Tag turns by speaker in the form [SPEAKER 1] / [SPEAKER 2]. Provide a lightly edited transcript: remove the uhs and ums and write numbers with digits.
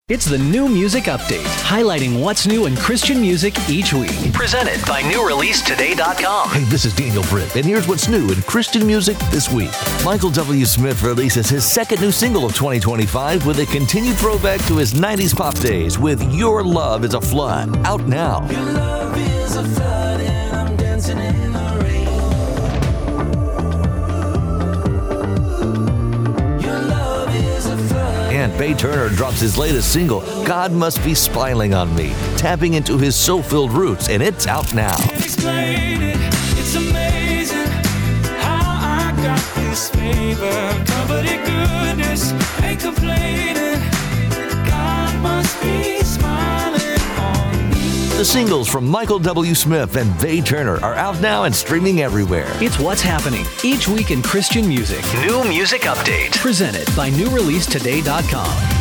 [SPEAKER 1] It's the New Music Update, highlighting what's new in Christian music each week. Presented by NewReleaseToday.com.
[SPEAKER 2] Hey, this is Daniel Britt, and here's what's new in Christian music this week. Michael W. Smith releases his second new single of 2025 with a continued throwback to his 90s pop days with Your Love is a Flood, out now.
[SPEAKER 3] Your love is a flood and I'm dancing in the rain. Your love is a flood.
[SPEAKER 2] And Bay Turner drops his latest single, God Must Be Smiling on Me, tapping into his soul-filled roots, and it's out now.
[SPEAKER 3] Explain it, it's amazing how I got this favor. Covered in goodness, ain't complaining. God must be smiling on me.
[SPEAKER 2] The singles from Michael W. Smith and Bay Turner are out now and streaming everywhere.
[SPEAKER 1] It's what's happening each week in Christian music. New Music Update. Presented by NewReleaseToday.com.